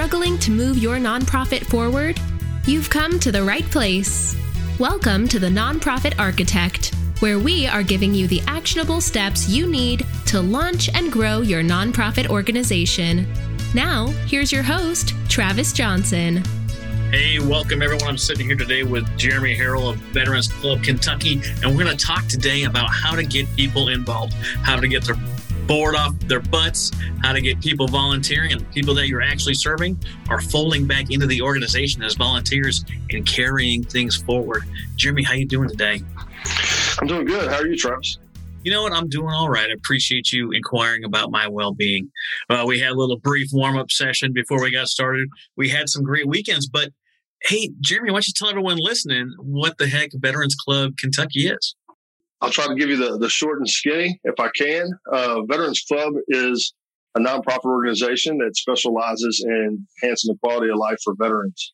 struggling to move your nonprofit forward? You've come to the right place. Welcome to the Nonprofit Architect, where we are giving you the actionable steps you need to launch and grow your nonprofit organization. Now, here's your host, Travis Johnson. Hey, welcome everyone. I'm sitting here today with Jeremy Harrell of Veterans Club Kentucky, and we're going to talk today about how to get people involved, how to get their board off their butts, how to get people volunteering, and people that you're actually serving are folding back into the organization as volunteers and carrying things forward. Jeremy, how you doing today? I'm doing good. How are you, Travis? You know what? I'm doing all right. I appreciate you inquiring about my well-being. We had a little brief warm-up session before we got started. We had some great weekends, but hey, Jeremy, why don't you tell everyone listening what the heck Veterans Club Kentucky is? I'll try to give you the short and skinny if I can. Veterans Club is a nonprofit organization that specializes in enhancing the quality of life for veterans.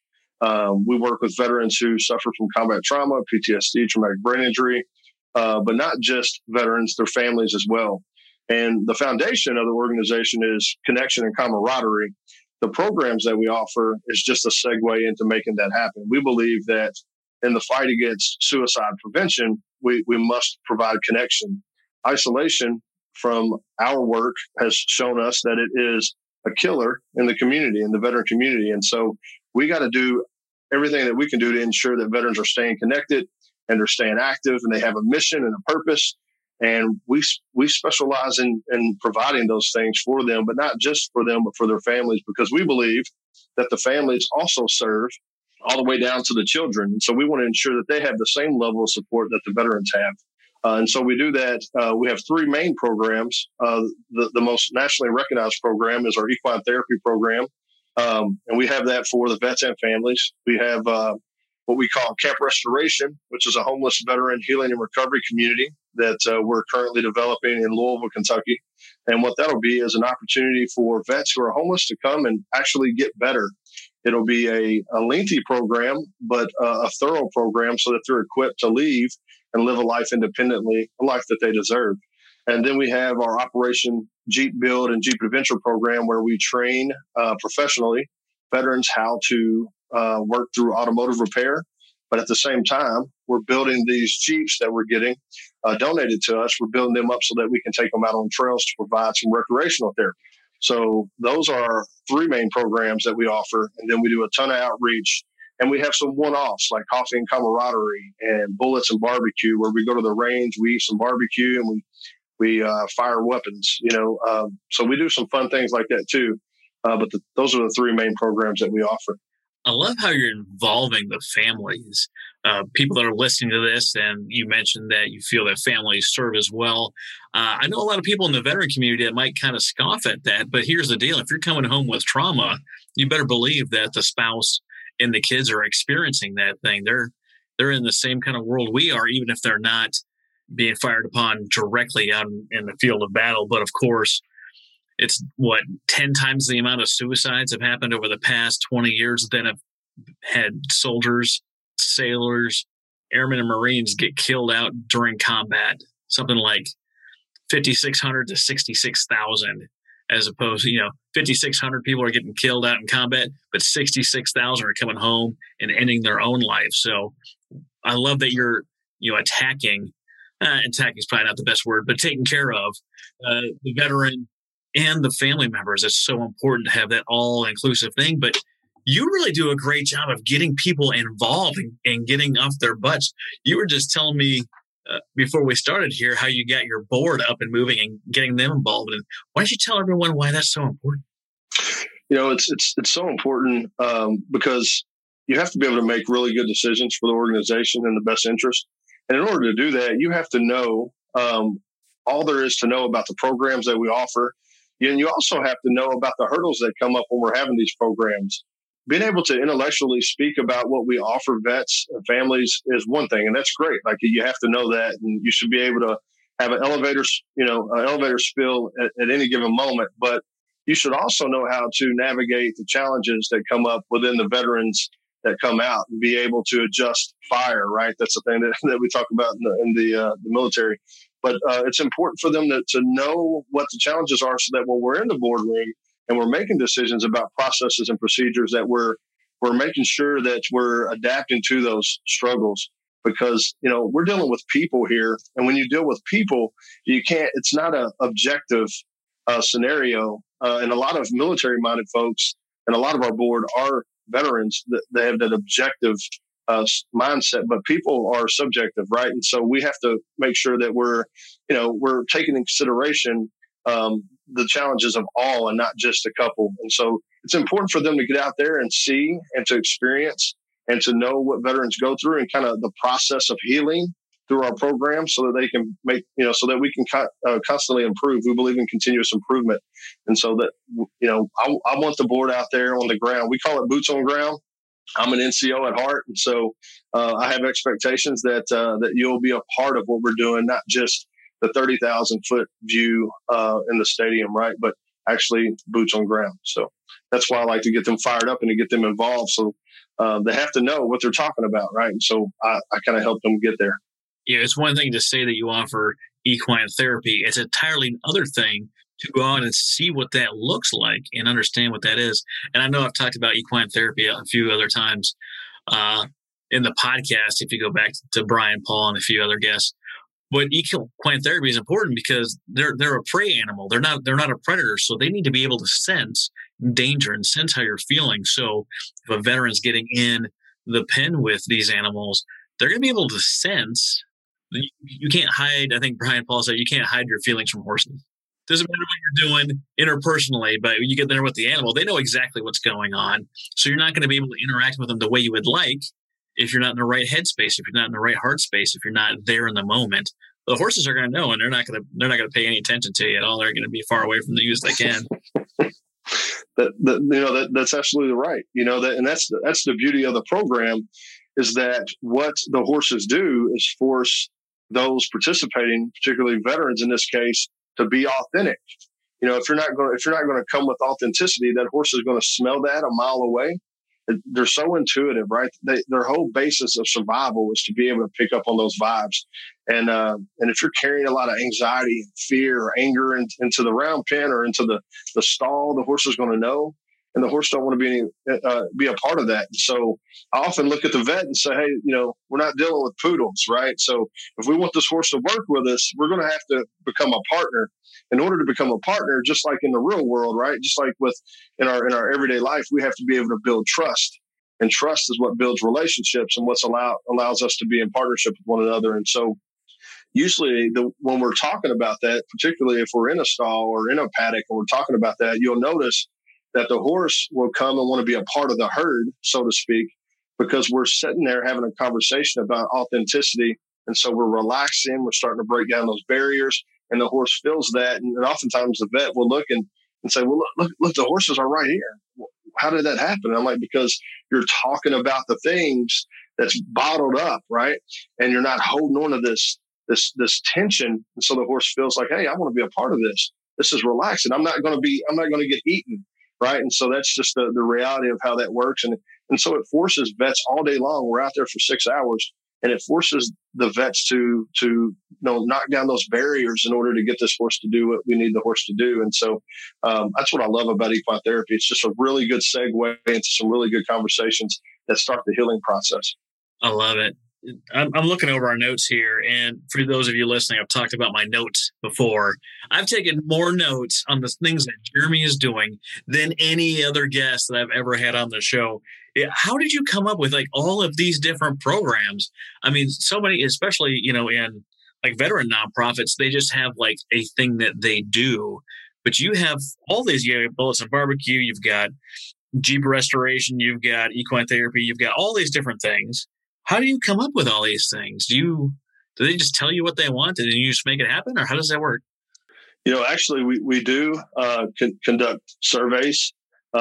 We work with veterans who suffer from combat trauma, PTSD, traumatic brain injury, but not just veterans, their families as well. And the foundation of the organization is connection and camaraderie. The programs that we offer is just a segue into making that happen. We believe that in the fight against suicide prevention, we must provide connection. Isolation from our work has shown us that it is a killer in the community, in the veteran community. And so we got to do everything that we can do to ensure that veterans are staying connected and they're staying active and they have a mission and a purpose. And we specialize in providing those things for them, but not just for them, but for their families, because we believe that the families also serve all the way down to the children. And so we want to ensure that they have the same level of support that the veterans have. And so we do that. We have three main programs. The most nationally recognized program is our equine therapy program. And we have that for the vets and families. We have what we call Camp Restoration, which is a homeless veteran healing and recovery community that we're currently developing in Louisville, Kentucky. And what that'll be is an opportunity for vets who are homeless to come and actually get better. It'll be a lengthy program, but a thorough program so that they're equipped to leave and live a life independently, a life that they deserve. And then we have our Operation Jeep Build and Jeep Adventure program, where we train professionally veterans how to work through automotive repair. But at the same time, we're building these Jeeps that we're getting donated to us. We're building them up so that we can take them out on trails to provide some recreational therapy. So those are our three main programs that we offer. And then we do a ton of outreach. And we have some one-offs like Coffee and Camaraderie and Bullets and Barbecue, where we go to the range, we eat some barbecue, and we fire weapons, So we do some fun things like that too. But those are the three main programs that we offer. I love how you're involving the families, people that are listening to this, and you mentioned that you feel that families serve as well. I know a lot of people in the veteran community that might kind of scoff at that, but here's the deal. If you're coming home with trauma, you better believe that the spouse and the kids are experiencing that thing. They're in the same kind of world we are, even if they're not being fired upon directly out in the field of battle. But of course, it's 10 times the amount of suicides have happened over the past 20 years than have had soldiers, sailors, airmen, and Marines get killed out during combat. Something like 5,600 to 66,000, as opposed to, 5,600 people are getting killed out in combat, but 66,000 are coming home and ending their own life. So I love that you're, attacking is probably not the best word, but taking care of the veteran and the family members. It's so important to have that all-inclusive thing. But you really do a great job of getting people involved and getting off their butts. You were just telling me before we started here how you got your board up and moving and getting them involved. And why don't you tell everyone why that's so important? It's so important because you have to be able to make really good decisions for the organization in the best interest. And in order to do that, you have to know all there is to know about the programs that we offer. And you also have to know about the hurdles that come up when we're having these programs. Being able to intellectually speak about what we offer vets and families is one thing, and that's great. Like, you have to know that, and you should be able to have an elevator spill at any given moment. But you should also know how to navigate the challenges that come up within the veterans that come out and be able to adjust fire, right? That's the thing that we talk about in the military. But it's important for them to know what the challenges are so that when we're in the boardroom and we're making decisions about processes and procedures that we're making sure that we're adapting to those struggles, because, we're dealing with people here. And when you deal with people, it's not an objective scenario. And a lot of military minded folks and a lot of our board are veterans that they have that objective mindset, but people are subjective, right? And so we have to make sure that we're taking in consideration the challenges of all and not just a couple. And so it's important for them to get out there and see and to experience and to know what veterans go through and kind of the process of healing through our program, so that they can so that we can constantly improve. We believe in continuous improvement. And so that, I want the board out there on the ground. We call it boots on ground. I'm an NCO at heart. And so I have expectations that you'll be a part of what we're doing, not just the 30,000 foot view in the stadium, right? But actually boots on ground. So that's why I like to get them fired up and to get them involved. So they have to know what they're talking about, right? And so I kind of help them get there. Yeah, it's one thing to say that you offer equine therapy. It's entirely another thing to go out and see what that looks like and understand what that is. And I know I've talked about equine therapy a few other times in the podcast, if you go back to Brian Paul and a few other guests. But equine therapy is important because they're a prey animal. They're not a predator, so they need to be able to sense danger and sense how you're feeling. So if a veteran's getting in the pen with these animals, they're going to be able to sense. You can't hide. I think Brian Paul said you can't hide your feelings from horses. Doesn't matter what you're doing interpersonally, but when you get there with the animal, they know exactly what's going on. So you're not going to be able to interact with them the way you would like if you're not in the right headspace, if you're not in the right heart space, if you're not there in the moment. The horses are going to know, and they're not going to pay any attention to you at all. They're going to be far away from you as they can. That's absolutely right. And that's the beauty of the program, is that what the horses do is force those participating, particularly veterans in this case, to be authentic. If you're not going to come with authenticity, that horse is going to smell that a mile away. They're so intuitive, right? Their whole basis of survival is to be able to pick up on those vibes. And if you're carrying a lot of anxiety, fear, or anger into the round pen or into the stall, the horse is going to know. And the horse don't want to be a part of that. And so I often look at the vet and say, hey, we're not dealing with poodles, right? So if we want this horse to work with us, we're going to have to become a partner. In order to become a partner, just like in the real world, right? Just like in our everyday life, we have to be able to build trust. And trust is what builds relationships and allows us to be in partnership with one another. And so usually when we're talking about that, particularly if we're in a stall or in a paddock and we're talking about that, you'll notice that the horse will come and want to be a part of the herd, so to speak, because we're sitting there having a conversation about authenticity. And so we're relaxing, we're starting to break down those barriers, and the horse feels that. And oftentimes the vet will look and say, well, look, the horses are right here. How did that happen? And I'm like, because you're talking about the things that's bottled up, right? And you're not holding on to this tension. And so the horse feels like, hey, I want to be a part of this. This is relaxing. I'm not going to get eaten. Right. And so that's just the reality of how that works. And so it forces vets all day long. We're out there for 6 hours, and it forces the vets to knock down those barriers in order to get this horse to do what we need the horse to do. And so that's what I love about equine therapy. It's just a really good segue into some really good conversations that start the healing process. I love it. I'm looking over our notes here, and for those of you listening, I've talked about my notes before. I've taken more notes on the things that Jeremy is doing than any other guest that I've ever had on the show. How did you come up with all of these different programs? I mean, so many, especially, in veteran nonprofits, they just have a thing that they do, but you have all these, you have Bullets and Barbecue, you've got Jeep restoration, you've got equine therapy, you've got all these different things. How do you come up with all these things? Do they just tell you what they want and then you just make it happen, or how does that work? Actually, we do conduct surveys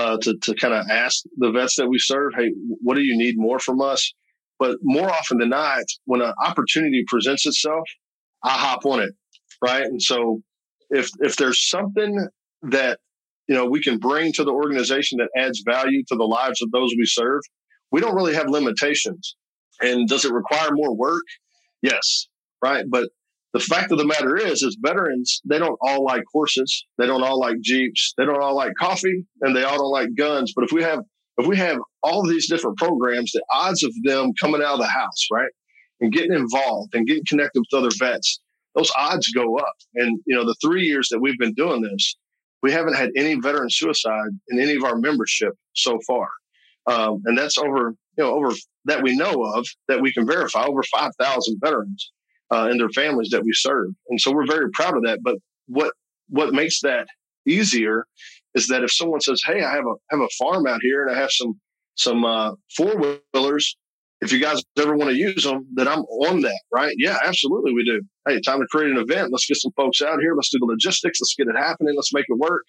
to kind of ask the vets that we serve, hey, what do you need more from us? But more often than not, when an opportunity presents itself, I hop on it, right? And so if there's something that we can bring to the organization that adds value to the lives of those we serve, we don't really have limitations. And does it require more work? Yes. Right. But the fact of the matter is veterans, they don't all like horses. They don't all like Jeeps. They don't all like coffee, and they all don't like guns. But if we have all of these different programs, the odds of them coming out of the house, right, and getting involved and getting connected with other vets, those odds go up. And, the 3 years that we've been doing this, we haven't had any veteran suicide in any of our membership so far. And that's over that we know of, that we can verify, over 5,000 veterans and their families that we serve. And so we're very proud of that. But what makes that easier is that if someone says, hey, I have a farm out here and I have some four-wheelers, if you guys ever want to use them, then I'm on that, right? Yeah, absolutely we do. Hey, time to create an event. Let's get some folks out here. Let's do the logistics. Let's get it happening. Let's make it work.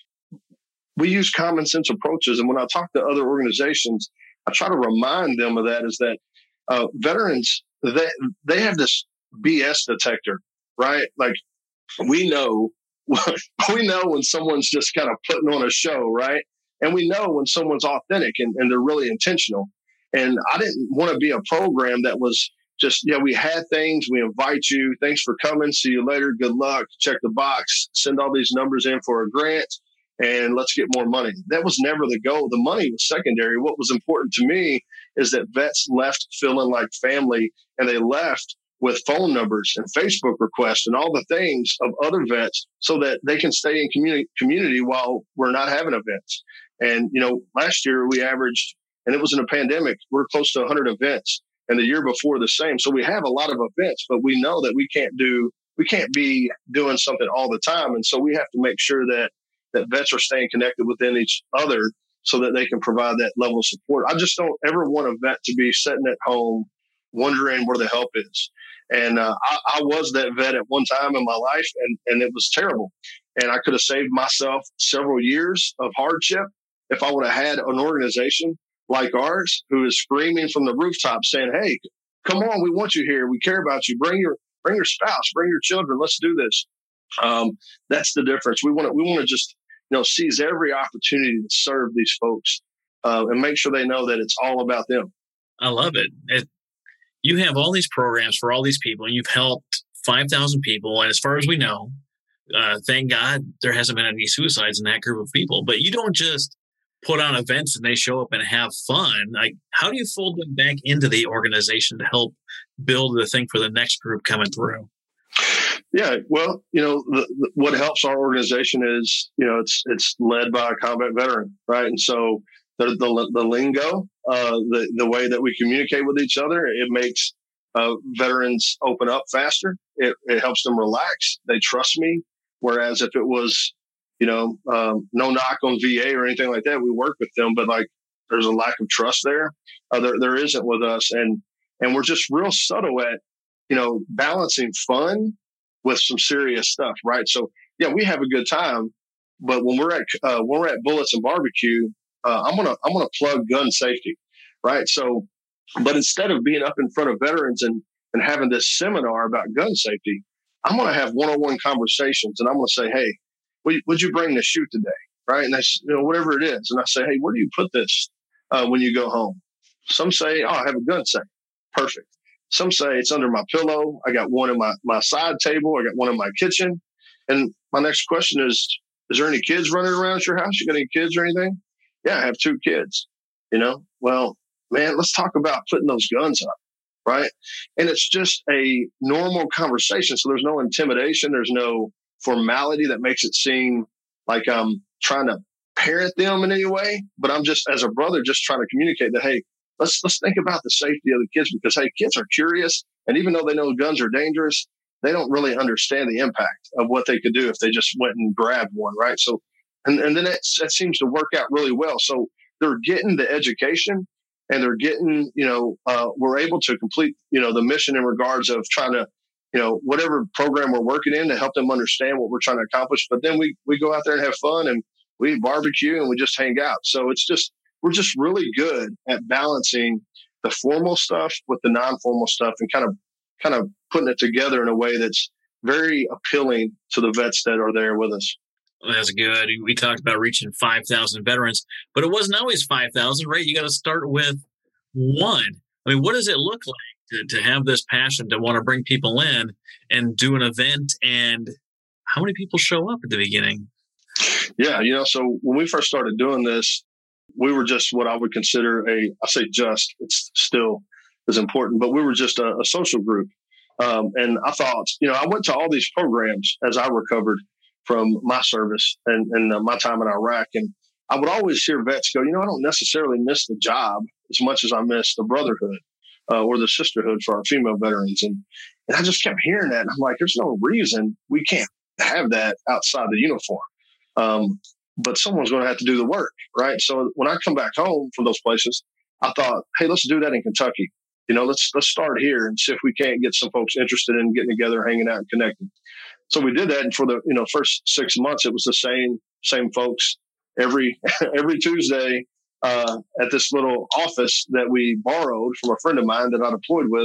We use common sense approaches. And when I talk to other organizations, I try to remind them of that, is that veterans, they have this BS detector, right? Like we know when someone's just kind of putting on a show, right? And we know when someone's authentic and they're really intentional. And I didn't want to be a program that was just, we had things, we invite you, thanks for coming, see you later, good luck, check the box, send all these numbers in for a grant, and let's get more money. That was never the goal. The money was secondary. What was important to me is that vets left feeling like family, and they left with phone numbers and Facebook requests and all the things of other vets so that they can stay in community while we're not having events. And, last year we averaged, and it was in a pandemic, we're close to 100 events, and the year before the same. So we have a lot of events, but we know that we can't be doing something all the time. And so we have to make sure that vets are staying connected within each other so that they can provide that level of support. I just don't ever want a vet to be sitting at home wondering where the help is. And I was that vet at one time in my life, and it was terrible. And I could have saved myself several years of hardship if I would have had an organization like ours who is screaming from the rooftop saying, hey, come on, we want you here. We care about you. Bring your spouse, bring your children. Let's do this. That's the difference. We want to just, seize every opportunity to serve these folks and make sure they know that it's all about them. I love it. You have all these programs for all these people, and you've helped 5,000 people. And as far as we know, thank God there hasn't been any suicides in that group of people. But you don't just put on events and they show up and have fun. Like, how do you fold them back into the organization to help build the thing for the next group coming through? Yeah, well, what helps our organization is, it's led by a combat veteran, right? And so the lingo, the way that we communicate with each other, it makes veterans open up faster. It helps them relax. They trust me. Whereas if it was, no knock on VA or anything like that, we work with them, but like there's a lack of trust there. There isn't with us, and we're just real subtle at, balancing fun with some serious stuff, right? So yeah, we have a good time, but when we're at Bullets and Barbecue, I'm gonna plug gun safety, right? So, but instead of being up in front of veterans and having this seminar about gun safety, I'm gonna have one-on-one conversations, and I'm gonna say, hey, would you bring the shoot today, right? And that's whatever it is, and I say, hey, where do you put this when you go home? Some say, oh, I have a gun safe, perfect. Some say it's under my pillow. I got one in my side table. I got one in my kitchen. And my next question is there any kids running around at your house? You got any kids or anything? Yeah, I have 2 kids. Well, man, let's talk about putting those guns up, right? And it's just a normal conversation. So there's no intimidation. There's no formality that makes it seem like I'm trying to parent them in any way. But I'm just, as a brother, just trying to communicate that, hey, let's think about the safety of the kids, because, hey, kids are curious. And even though they know guns are dangerous, they don't really understand the impact of what they could do if they just went and grabbed one, right? So, and then that seems to work out really well. So they're getting the education, and they're getting, we're able to complete, the mission in regards of trying to, whatever program we're working in to help them understand what we're trying to accomplish. But then we go out there and have fun, and we barbecue, and we just hang out. So we're just really good at balancing the formal stuff with the non-formal stuff, and kind of putting it together in a way that's very appealing to the vets that are there with us. Well, that's good. We talked about reaching 5,000 veterans, but it wasn't always 5,000, right? You got to start with 1. I mean, what does it look like to have this passion to want to bring people in and do an event. And how many people show up at the beginning? Yeah, so when we first started doing this, we were just what I would consider it's still is important, but we were just a social group. And I thought, I went to all these programs as I recovered from my service and my time in Iraq. And I would always hear vets go, I don't necessarily miss the job as much as I miss the brotherhood or the sisterhood for our female veterans. And I just kept hearing that. And I'm like, there's no reason we can't have that outside the uniform. But someone's going to have to do the work, right? So when I come back home from those places, I thought, hey, let's do that in Kentucky. Let's start here and see if we can't get some folks interested in getting together, hanging out, and connecting. So we did that, and for the first 6 months, it was the same folks every Tuesday at this little office that we borrowed from a friend of mine that I deployed with,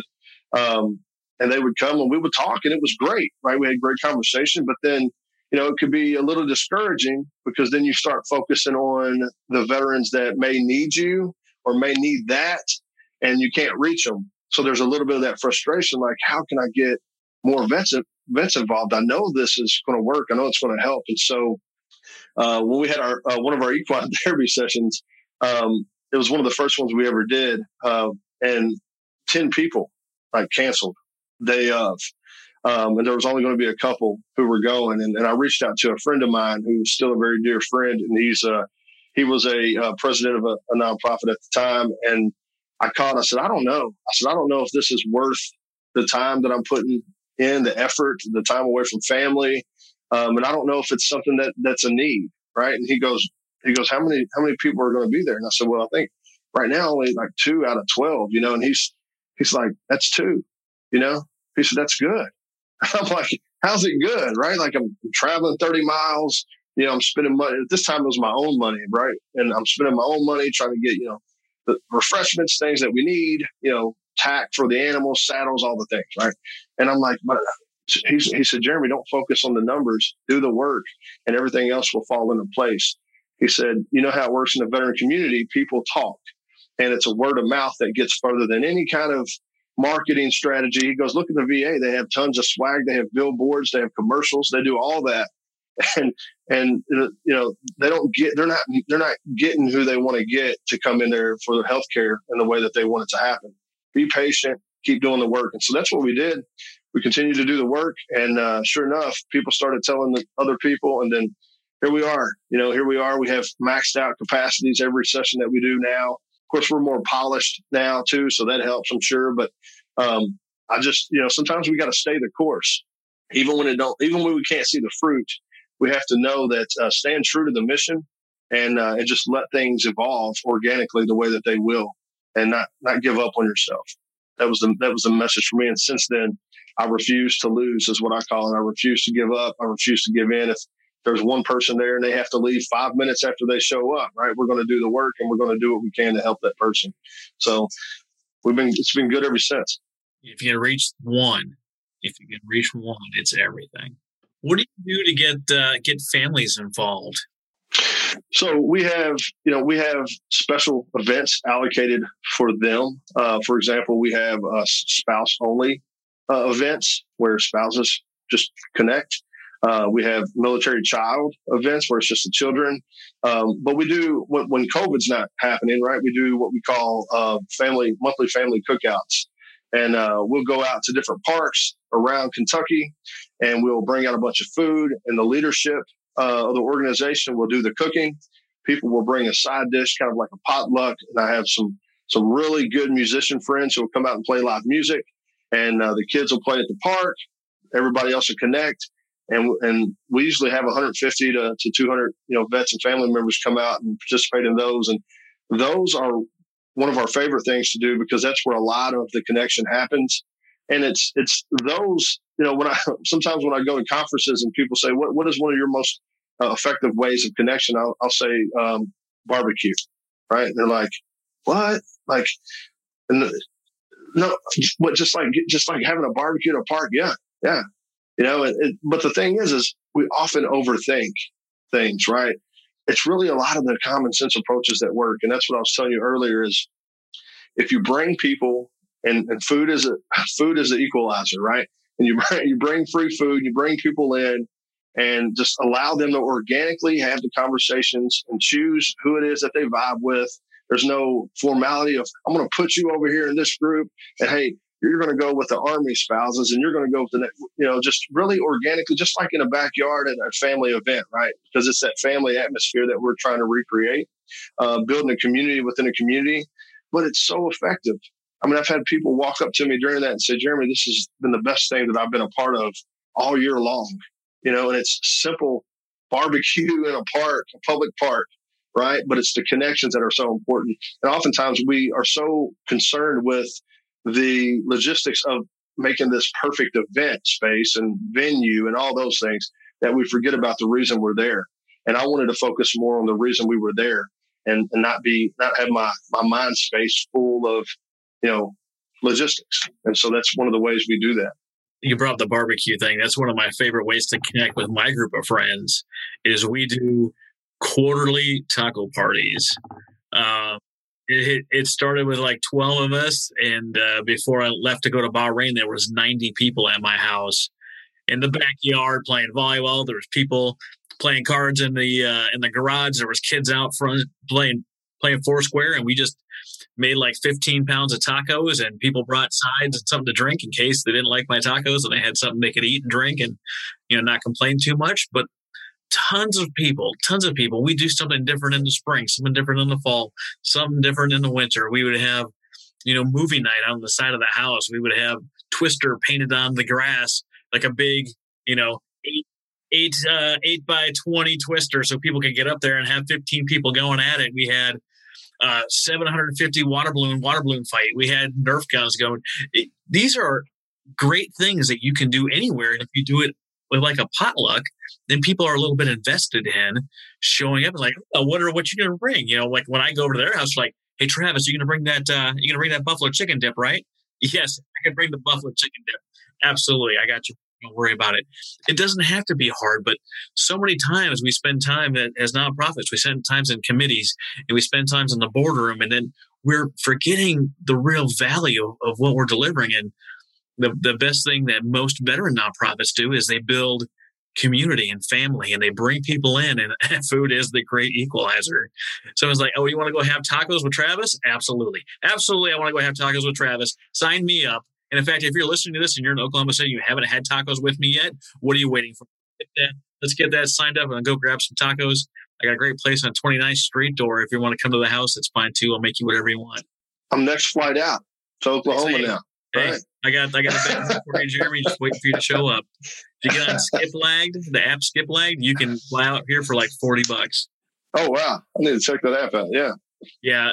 and they would come and we would talk, and it was great, right? We had great conversation, but then it could be a little discouraging because then you start focusing on the veterans that may need you or may need that, and you can't reach them. So there's a little bit of that frustration, like, how can I get more vets involved? I know this is going to work. I know it's going to help. And so when we had our one of our equine therapy sessions, it was one of the first ones we ever did, and 10 people canceled day of. And there was only going to be a couple who were going. And I reached out to a friend of mine who's still a very dear friend. And he was a president of a nonprofit at the time. And I called, I said, I don't know if this is worth the time that I'm putting in, the effort, the time away from family. And I don't know if it's something that's a need. Right. And he goes, how many people are going to be there? And I said, well, I think right now only 2 out of 12, and he's like, that's 2, he said, that's good. I'm like, how's it good? Right. Like I'm traveling 30 miles, I'm spending money. At this time it was my own money. Right. And I'm spending my own money trying to get, the refreshments, things that we need, tack for the animals, saddles, all the things. Right. And I'm like, but he said, Jeremy, don't focus on the numbers, do the work and everything else will fall into place. He said, how it works in the veteran community, people talk and it's a word of mouth that gets further than any kind of marketing strategy. He goes, look at the VA. They have tons of swag. They have billboards. They have commercials. They do all that. And they're not getting who they want to get to come in there for their healthcare in the way that they want it to happen. Be patient, keep doing the work. And so that's what we did. We continued to do the work. And sure enough, people started telling the other people. And then here we are. We have maxed out capacities every session that we do now. Of course, we're more polished now too, so that helps, I'm sure. But I just, sometimes we got to stay the course, even when we can't see the fruit. We have to know that stand true to the mission and just let things evolve organically the way that they will, and not give up on yourself. That was the message for me. And since then, I refuse to lose, is what I call it. I refuse to give up. I refuse to give in. If there's one person there and they have to leave 5 minutes after they show up, right? We're going to do the work and we're going to do what we can to help that person. So it's been good ever since. If you can reach one, it's everything. What do you do to get families involved? So we have special events allocated for them. For example, we have spouse only events where spouses just connect. We have military child events where it's just the children. But we do, when COVID's not happening, right, we do what we call monthly family cookouts. And we'll go out to different parks around Kentucky and we'll bring out a bunch of food, and the leadership of the organization will do the cooking. People will bring a side dish, kind of like a potluck. And I have some really good musician friends who will come out and play live music. And the kids will play at the park. Everybody else will connect. And we usually have 150 to 200, vets and family members come out and participate in those. And those are one of our favorite things to do because that's where a lot of the connection happens. And it's those, sometimes when I go to conferences and people say, what is one of your most effective ways of connection? I'll say barbecue, right? And they're like, what? Like, no, what? Just like having a barbecue in a park? Yeah. But the thing is we often overthink things, right? It's really a lot of the common sense approaches that work. And that's what I was telling you earlier is if you bring people And food is the equalizer, right? And you bring free food, you bring people in, and just allow them to organically have the conversations and choose who it is that they vibe with. There's no formality of, I'm going to put you over here in this group, and hey, you're going to go with the Army spouses, and you're going to go with the, just really organically, just like in a backyard at a family event, right? Because it's that family atmosphere that we're trying to recreate, building a community within a community. But it's so effective. I mean, I've had people walk up to me during that and say, Jeremy, this has been the best thing that I've been a part of all year long. And it's simple barbecue in a park, a public park, right? But it's the connections that are so important. And oftentimes we are so concerned with the logistics of making this perfect event space and venue and all those things that we forget about the reason we're there. And I wanted to focus more on the reason we were there and not have my mind space full of, logistics. And so that's one of the ways we do that. You brought up the barbecue thing. That's one of my favorite ways to connect with my group of friends is we do quarterly taco parties. It started with like 12 of us. And before I left to go to Bahrain, there was 90 people at my house in the backyard playing volleyball. There was people playing cards in the garage. There was kids out front playing Foursquare. And we just made like 15 pounds of tacos, and people brought sides and something to drink in case they didn't like my tacos and they had something they could eat and drink and, not complain too much. But tons of people, we do something different in the spring, something different in the fall, something different in the winter. We would have, movie night on the side of the house. We would have Twister painted on the grass, like a big, 8 by 20 Twister so people could get up there and have 15 people going at it. We had 750 water balloon fight. We had Nerf guns going. These are great things that you can do anywhere. And if you do it with like a potluck, then people are a little bit invested in showing up and like, oh, what you going to bring? Like when I go over to their house, like, hey, Travis, you going to bring that buffalo chicken dip, right? Yes, I can bring the buffalo chicken dip. Absolutely. I got you. Don't worry about it. It doesn't have to be hard, but so many times we spend time as nonprofits, we spend times in committees, and we spend times in the boardroom, and then we're forgetting the real value of what we're delivering. And the best thing that most veteran nonprofits do is they build community and family, and they bring people in, and food is the great equalizer. Someone's like, oh, you want to go have tacos with Travis? Absolutely. Absolutely. I want to go have tacos with Travis. Sign me up. And in fact, if you're listening to this and you're in Oklahoma City, you haven't had tacos with me yet, what are you waiting for? Let's get that signed up and go grab some tacos. I got a great place on 29th Street, or if you want to come to the house, it's fine too. I'll make you whatever you want. I'm next flight out to Oklahoma now. Hey, right. I got a bag for you, Jeremy. Just waiting for you to show up. If you get on Skiplagged, the app Skiplagged, you can fly out here for like $40. Oh, wow. I need to check that app out. Yeah. Yeah.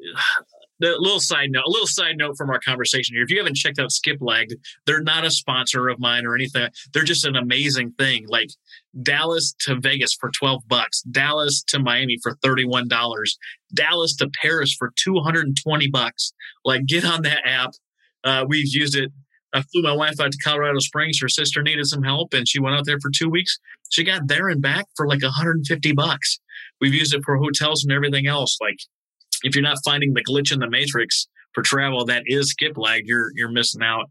A little side note from our conversation here. If you haven't checked out Skiplagged, they're not a sponsor of mine or anything. They're just an amazing thing. Like Dallas to Vegas for $12, Dallas to Miami for $31, Dallas to Paris for $220. Like, get on that app. We've used it. I flew my wife out to Colorado Springs. Her sister needed some help, and she went out there for 2 weeks. She got there and back for like $150. We've used it for hotels and everything else. Like, if you're not finding the glitch in the matrix for travel, that is Skiplagged, you're missing out.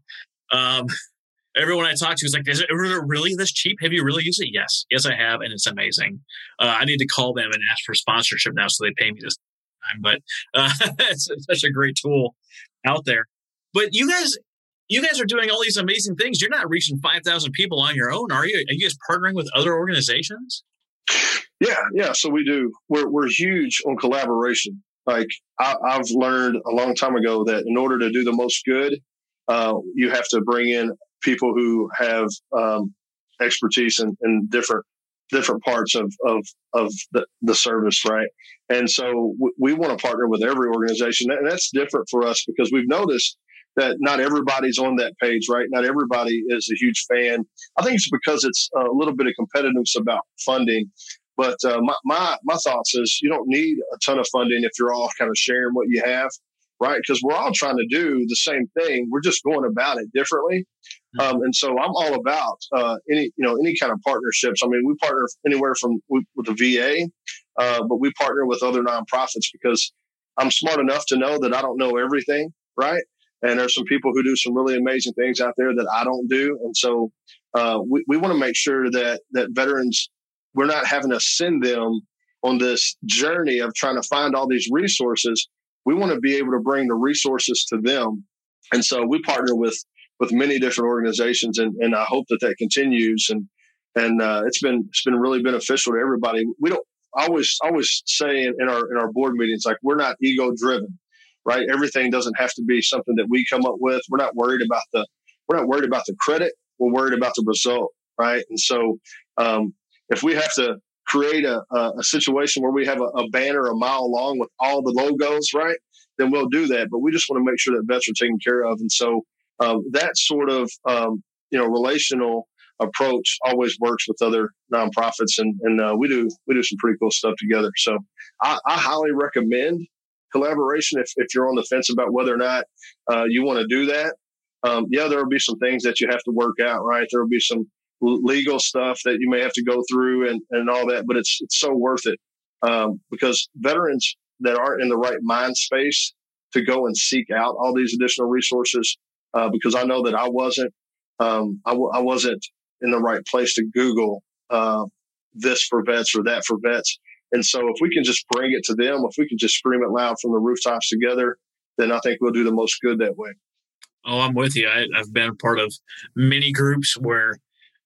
Everyone I talked to was like, is it really this cheap? Have you really used it? Yes, I have, and it's amazing. I need to call them and ask for sponsorship now so they pay me this time. But it's such a great tool out there. But you guys are doing all these amazing things. You're not reaching 5,000 people on your own, are you? Are you guys partnering with other organizations? Yeah. So we do. We're huge on collaboration. Like I've learned a long time ago that in order to do the most good, you have to bring in people who have expertise in different parts of the service, right? And so we want to partner with every organization, and that's different for us because we've noticed that not everybody's on that page, right? Not everybody is a huge fan. I think it's because it's a little bit of competitiveness about funding. But my thoughts is you don't need a ton of funding if you're all kind of sharing what you have, right? Because we're all trying to do the same thing. We're just going about it differently. And so I'm all about any kind of partnerships. I mean, we partner anywhere from with the VA, but we partner with other nonprofits because I'm smart enough to know that I don't know everything, right? And there's some people who do some really amazing things out there that I don't do. And so we want to make sure that veterans, we're not having to send them on this journey of trying to find all these resources. We want to be able to bring the resources to them. And so we partner with many different organizations, and I hope that continues. And it's been really beneficial to everybody. We don't always say in our board meetings, like, we're not ego driven, right? Everything doesn't have to be something that we come up with. We're not worried about the credit. We're worried about the result, right? And so if we have to create a situation where we have a banner a mile long with all the logos, right, then we'll do that. But we just want to make sure that vets are taken care of. And so that sort of relational approach always works with other nonprofits, and we do some pretty cool stuff together. So I highly recommend collaboration if you're on the fence about whether or not you want to do that. There will be some things that you have to work out, right? There will be some legal stuff that you may have to go through and all that, but it's so worth it because veterans that aren't in the right mind space to go and seek out all these additional resources, because I know that I wasn't in the right place to Google this for vets or that for vets. And so if we can just bring it to them, if we can just scream it loud from the rooftops together, then I think we'll do the most good that way. Oh, I'm with you. I've been a part of many groups where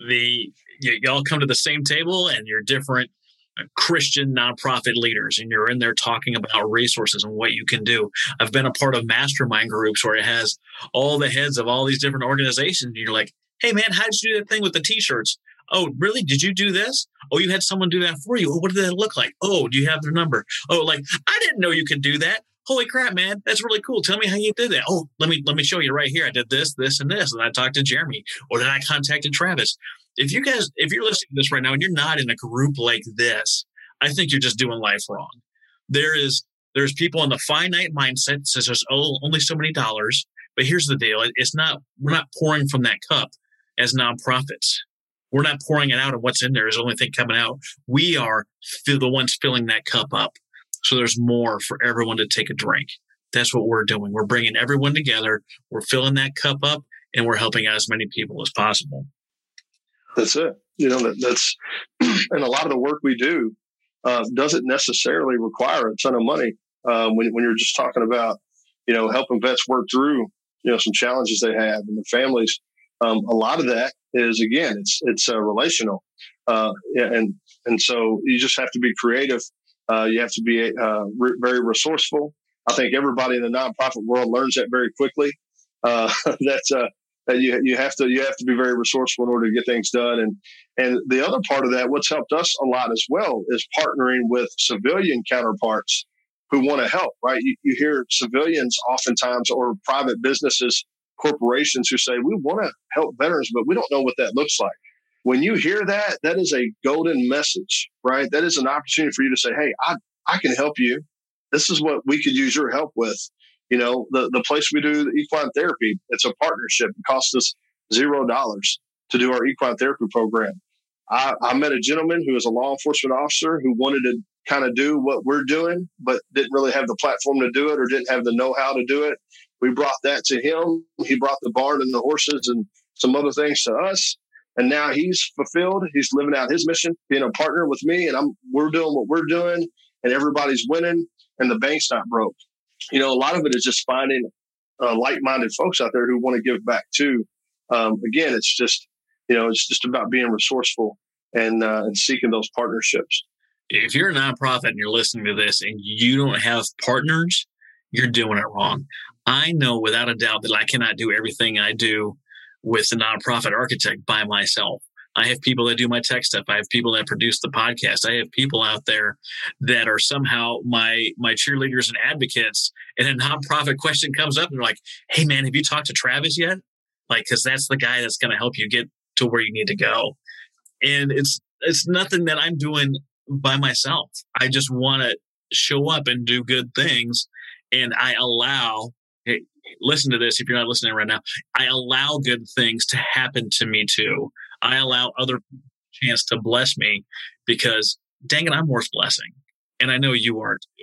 y'all come to the same table and you're different Christian nonprofit leaders, and you're in there talking about resources and what you can do. I've been a part of mastermind groups where it has all the heads of all these different organizations. And you're like, hey, man, how did you do that thing with the T-shirts? Oh, really? Did you do this? Oh, you had someone do that for you. Oh, what did that look like? Oh, do you have their number? Oh, like, I didn't know you could do that. Holy crap, man. That's really cool. Tell me how you did that. Oh, let me show you right here. I did this, this, and this. And I talked to Jeremy, or then I contacted Travis. If you're listening to this right now and you're not in a group like this, I think you're just doing life wrong. There's people in the finite mindset that says there's only so many dollars. But here's the deal. We're not pouring from that cup as nonprofits. We're not pouring it out and what's in there is the only thing coming out. We are the ones filling that cup up. So there's more for everyone to take a drink. That's what we're doing. We're bringing everyone together. We're filling that cup up, and we're helping out as many people as possible. That's it. That's and a lot of the work we do doesn't necessarily require a ton of money. When you're just talking about, helping vets work through, some challenges they have and their families. A lot of that is, again, it's relational. And so you just have to be creative. You have to be very resourceful. I think everybody in the nonprofit world learns that very quickly. That you have to be very resourceful in order to get things done. And the other part of that, what's helped us a lot as well, is partnering with civilian counterparts who want to help. Right? You hear civilians oftentimes, or private businesses, corporations who say, we want to help veterans, but we don't know what that looks like. When you hear that, that is a golden message, right? That is an opportunity for you to say, hey, I can help you. This is what we could use your help with. The place we do the equine therapy, it's a partnership. It costs us $0 to do our equine therapy program. I met a gentleman who is a law enforcement officer who wanted to kind of do what we're doing, but didn't really have the platform to do it or didn't have the know-how to do it. We brought that to him. He brought the barn and the horses and some other things to us. And now he's fulfilled. He's living out his mission, being a partner with me, and we're doing what we're doing, and everybody's winning, and the bank's not broke. A lot of it is just finding like-minded folks out there who want to give back too. Again, it's just about being resourceful and seeking those partnerships. If you're a nonprofit and you're listening to this and you don't have partners, you're doing it wrong. I know without a doubt that I cannot do everything I do with the Nonprofit Architect by myself. I have people that do my tech stuff. I have people that produce the podcast. I have people out there that are somehow my cheerleaders and advocates. And a nonprofit question comes up and they're like, hey, man, have you talked to Travis yet? Because that's the guy that's going to help you get to where you need to go. And it's nothing that I'm doing by myself. I just want to show up and do good things. And I allow, hey, listen to this if you're not listening right now, I allow good things to happen to me too. I allow other people a chance to bless me because, dang it, I'm worth blessing. And I know you are too.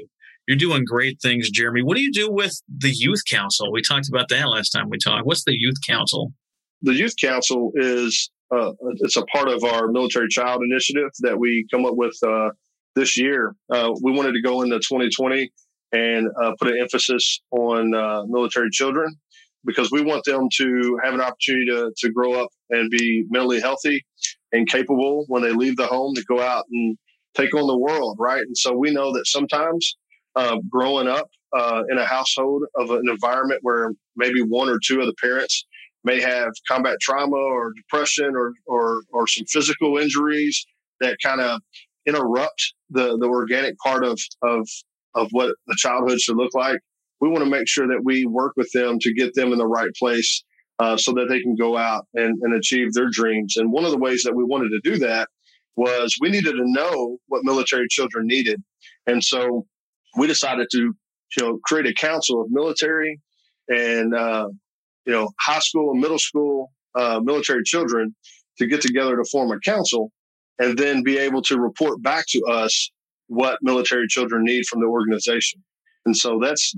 You're doing great things, Jeremy. What do you do with the Youth Council? We talked about that last time we talked. What's the Youth Council? The Youth Council is it's a part of our Military Child Initiative that we come up with this year. We wanted to go into 2020 and put an emphasis on military children because we want them to have an opportunity to grow up and be mentally healthy and capable when they leave the home to go out and take on the world, right? And so we know that sometimes growing up in a household of an environment where maybe one or two of the parents may have combat trauma or depression or some physical injuries that kind of interrupt the organic part of what the childhood should look like. We want to make sure that we work with them to get them in the right place so that they can go out and achieve their dreams. And one of the ways that we wanted to do that was we needed to know what military children needed. And so we decided to create a council of military and high school and middle school military children to get together to form a council and then be able to report back to us what military children need from the organization. And so that's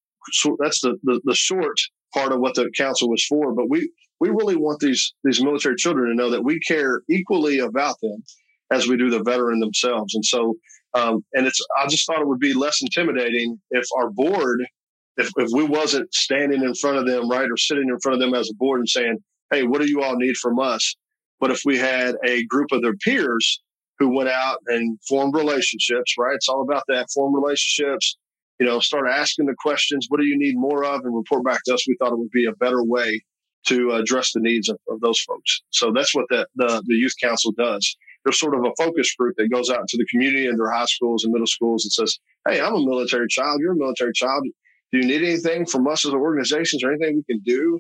the short part of what the council was for. But we really want these military children to know that we care equally about them as we do the veteran themselves. And so, I just thought it would be less intimidating if our board, if we wasn't standing in front of them, right, or sitting in front of them as a board and saying, hey, what do you all need from us? But if we had a group of their peers who went out and formed relationships, right? It's all about that, form relationships, start asking the questions, what do you need more of, and report back to us. We thought it would be a better way to address the needs of those folks. So that's what the Youth Council does. There's sort of a focus group that goes out into the community and their high schools and middle schools and says, hey, I'm a military child. You're a military child. Do you need anything from us as organizations or anything we can do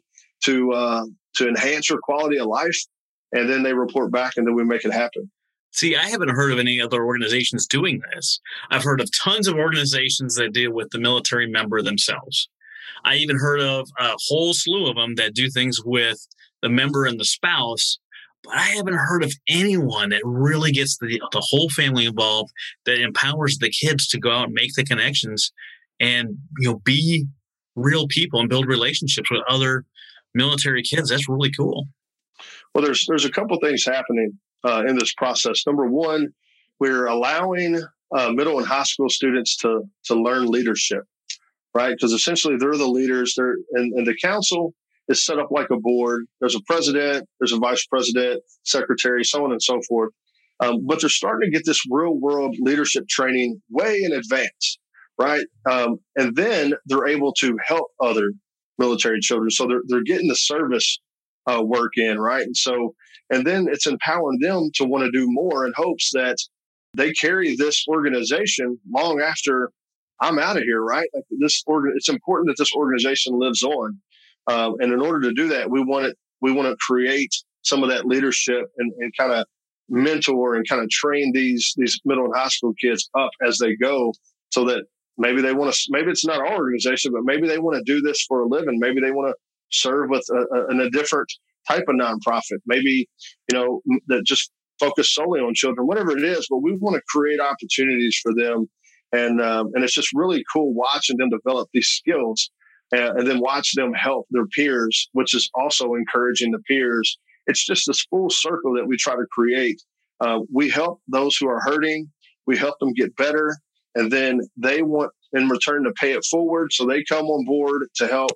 to enhance your quality of life? And then they report back and then we make it happen. See, I haven't heard of any other organizations doing this. I've heard of tons of organizations that deal with the military member themselves. I even heard of a whole slew of them that do things with the member and the spouse, but I haven't heard of anyone that really gets the whole family involved, that empowers the kids to go out and make the connections and be real people and build relationships with other military kids. That's really cool. Well, there's a couple things happening in this process. Number one, we're allowing middle and high school students to learn leadership, right? Because essentially they're the leaders. And the council is set up like a board. There's a president, there's a vice president, secretary, so on and so forth. But they're starting to get this real world leadership training way in advance, right? And then they're able to help other military children. So they're getting the service work in, right? And then it's empowering them to want to do more in hopes that they carry this organization long after I'm out of here, right? Like it's important that this organization lives on. And in order to do that, we want to create some of that leadership and kind of mentor and kind of train these middle and high school kids up as they go, so that maybe it's not our organization, but maybe they want to do this for a living. Maybe they want to serve with a different type of nonprofit, maybe, that just focus solely on children, whatever it is, but we want to create opportunities for them. And it's just really cool watching them develop these skills and then watch them help their peers, which is also encouraging the peers. It's just this full circle that we try to create. We help those who are hurting. We help them get better. And then they want in return to pay it forward. So they come on board to help,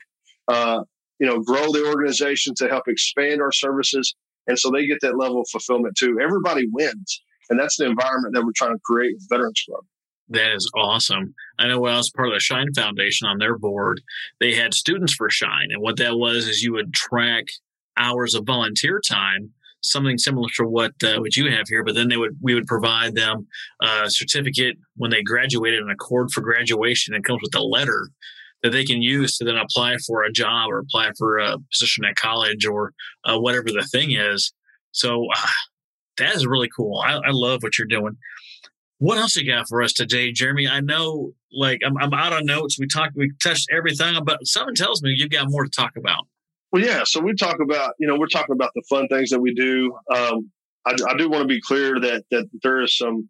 grow the organization, to help expand our services. And so they get that level of fulfillment too. Everybody wins. And that's the environment that we're trying to create with Veterans Club. That is awesome. I know when I was part of the Shine Foundation on their board, they had Students for Shine. And what that was is you would track hours of volunteer time, something similar to what you have here. But then we would provide them a certificate when they graduated, an accord for graduation. It comes with a letter that they can use to then apply for a job or apply for a position at college or whatever the thing is. So that is really cool. I love what you're doing. What else you got for us today, Jeremy? I know, I'm out of notes. We touched everything, but something tells me you've got more to talk about. Well, yeah. So we talk about, we're talking about the fun things that we do. I do want to be clear that there is some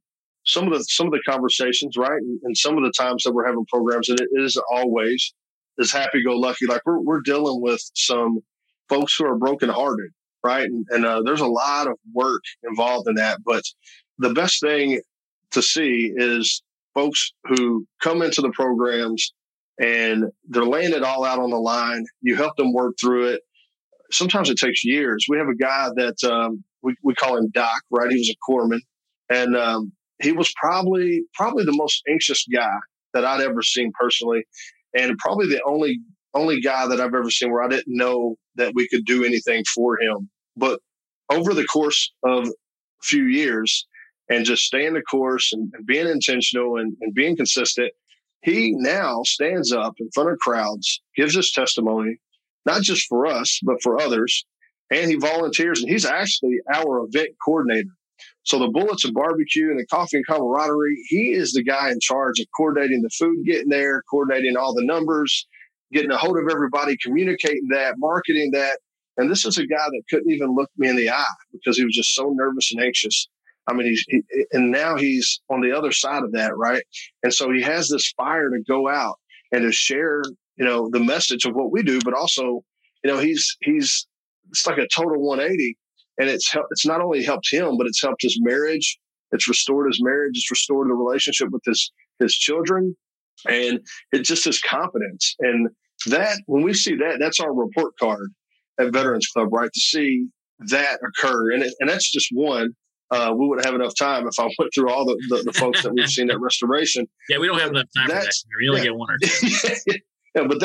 some of the conversations, right? And some of the times that we're having programs, and it isn't always as happy-go-lucky. Like we're dealing with some folks who are brokenhearted, right? And there's a lot of work involved in that. But the best thing to see is folks who come into the programs and they're laying it all out on the line. You help them work through it. Sometimes it takes years. We have a guy that we call him Doc, right? He was a corpsman, and he was probably the most anxious guy that I'd ever seen personally, and probably the only guy that I've ever seen where I didn't know that we could do anything for him. But over the course of a few years and just staying the course and being intentional and being consistent, he now stands up in front of crowds, gives his testimony, not just for us, but for others. And he volunteers, and he's actually our event coordinator. So the Bullets and Barbecue and the Coffee and Camaraderie, he is the guy in charge of coordinating the food getting there, coordinating all the numbers, getting a hold of everybody, communicating that, marketing that. And this is a guy that couldn't even look me in the eye because he was just so nervous and anxious. I mean, and now he's on the other side of that, right? And so he has this fire to go out and to share, the message of what we do, but also, he's it's like a total 180, and it's not only helped him, but it's helped his marriage. It's restored his marriage. It's restored the relationship with his children, and it's just his confidence. And that, when we see that, that's our report card at Veterans Club, right? To see that occur, and that's just one. We wouldn't have enough time if I went through all the folks that we've seen at Restoration. Yeah, we don't have enough time for that. We only get one or two. Yeah, but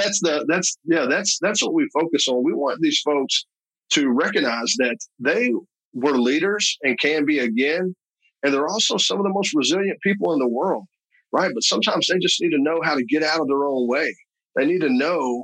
that's what we focus on. We want these folks to recognize that they were leaders and can be again, and they're also some of the most resilient people in the world, right? But sometimes they just need to know how to get out of their own way. They need to know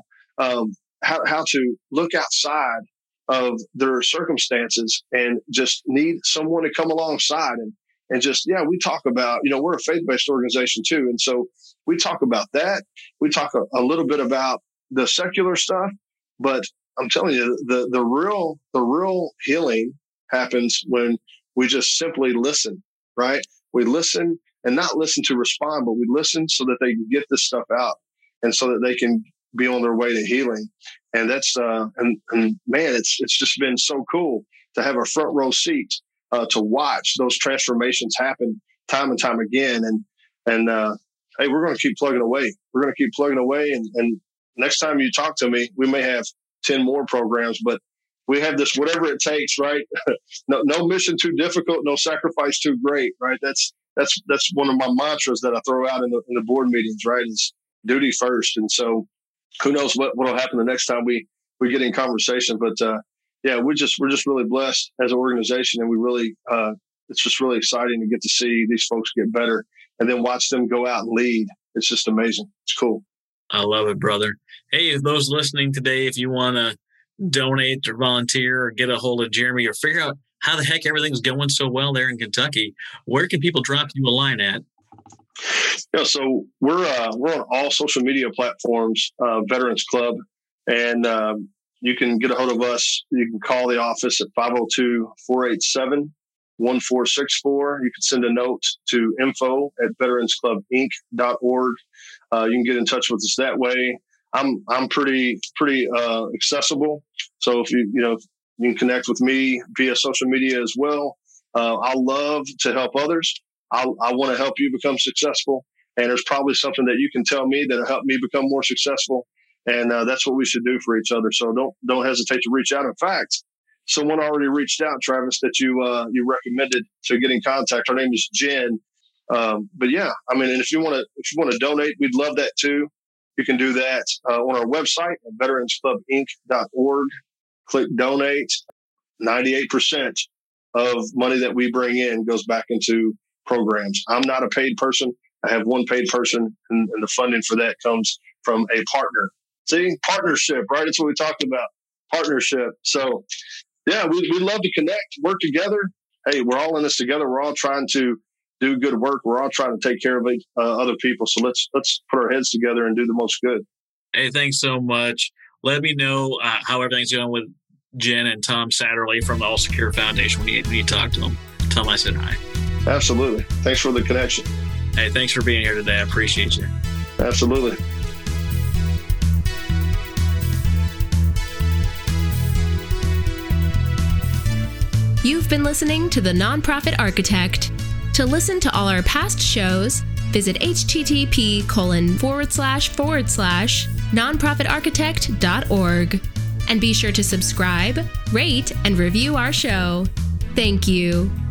how to look outside of their circumstances and just need someone to come alongside and just, we talk about, we're a faith-based organization too. And so we talk about that. We talk a little bit about the secular stuff, but I'm telling you, the real healing happens when we just simply listen, right? We listen and not listen to respond, but we listen so that they can get this stuff out and so that they can be on their way to healing. And that's, and man, it's just been so cool to have a front row seat, to watch those transformations happen time and time again. And hey, we're going to keep plugging away. We're going to keep plugging away. And next time you talk to me, we may have 10 more programs, but we have this, whatever it takes, right? No mission too difficult, no sacrifice too great, right? That's one of my mantras that I throw out in the board meetings, right? Is duty first. And so who knows what will happen the next time we get in conversation, but we're just really blessed as an organization, and we really it's just really exciting to get to see these folks get better and then watch them go out and lead. It's just amazing. It's cool. I love it, brother. Hey, those listening today, if you want to donate or volunteer or get a hold of Jeremy or figure out how the heck everything's going so well there in Kentucky, where can people drop you a line at? Yeah, so we're on all social media platforms, Veterans Club, and you can get a hold of us. You can call the office at 502-487-1464. You can send a note to info@veteransclubinc.org. You can get in touch with us that way. I'm pretty accessible. So if you can connect with me via social media as well. I love to help others. I want to help you become successful. And there's probably something that you can tell me that'll help me become more successful. And that's what we should do for each other. So don't hesitate to reach out. In fact, someone already reached out, Travis, that you recommended to get in contact. Her name is Jen. But yeah, I mean, and if you want to donate, we'd love that too. You can do that on our website at veteransclubinc.org. Click donate. 98% of money that we bring in goes back into programs. I'm not a paid person. I have one paid person, and the funding for that comes from a partner. See, partnership, right? That's what we talked about, partnership. So, yeah, we love to connect, work together. Hey, we're all in this together. We're all trying to do good work. We're all trying to take care of other people. So let's put our heads together and do the most good. Hey, thanks so much. Let me know how everything's going with Jen and Tom Satterley from the All Secure Foundation when you talk to them. Tell them I said hi. Absolutely. Thanks for the connection. Hey, thanks for being here today. I appreciate you. Absolutely. You've been listening to The Nonprofit Architect. To listen to all our past shows, visit http://nonprofitarchitect.org. And be sure to subscribe, rate, and review our show. Thank you.